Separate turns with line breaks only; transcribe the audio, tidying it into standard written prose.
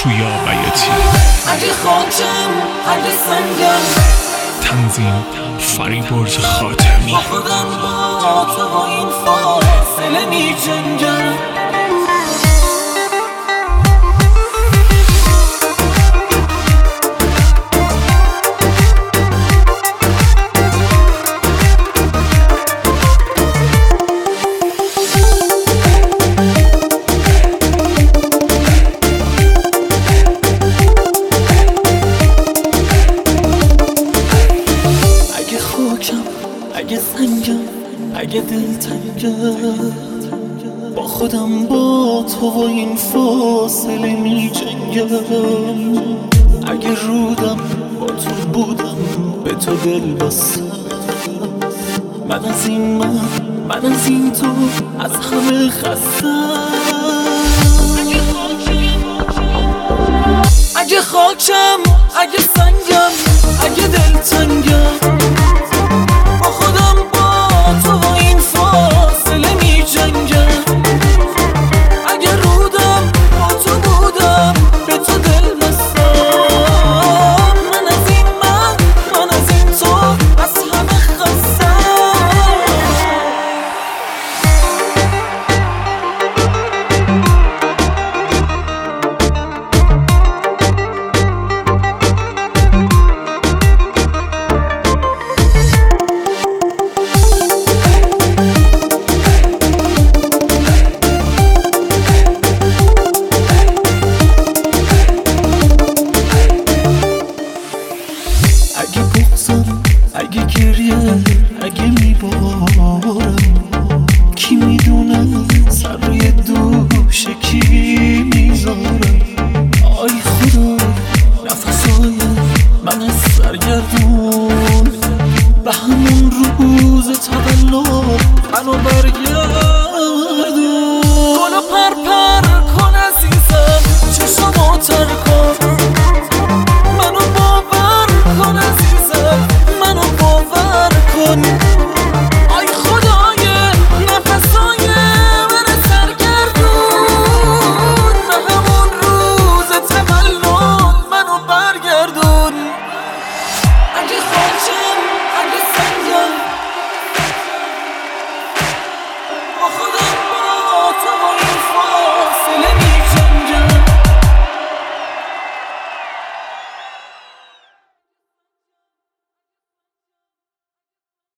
توی آبیاتی.
اگه خاکم اگه سنگم،
تنظیم فریبرز خاتمی.
با خودم با تو با این فاصله می جنگم. اگه سنگم اگه دلتنگم، با خودم با تو و این فاصله می جنگم. اگه رودم با تو بودم به تو دل بستم، من از این تو از همه خستم. اگه خاکم اگه سنگم اگه دلتنگم، با خودم با تو و این فاصله می جنگم. اگه رودم با تو بودم به تو دل بستم، من از این تو از همه خستم. اگه بغضم اگه گریه اگه میبارم، کی میدونه سر روی دوش کی میذارم. آی خدا نفسای من سرگردون، به همون روز تولد منو برگردون. گلو پر کن عزیزم، چشمو تر کن.